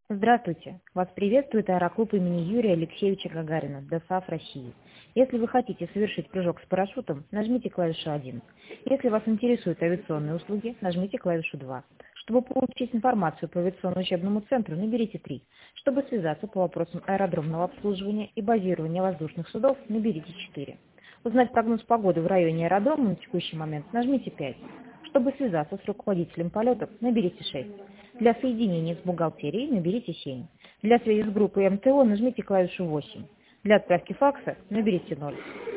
Здравствуйте! Вас приветствует аэроклуб имени Юрия Алексеевича Гагарина, ДОСААФ России. Если вы хотите совершить прыжок с парашютом, нажмите клавишу 1. Если вас интересуют авиационные услуги, нажмите клавишу 2. Чтобы получить информацию по авиационно-учебному центру, наберите 3. Чтобы связаться по вопросам аэродромного обслуживания и базирования воздушных судов, наберите 4. Узнать прогноз погоды в районе аэродрома на текущий момент, нажмите 5. Чтобы связаться с руководителем полетов, наберите 6. Для соединения с бухгалтерией наберите 7. Для связи с группой МТО нажмите клавишу 8. Для отправки факса наберите 0.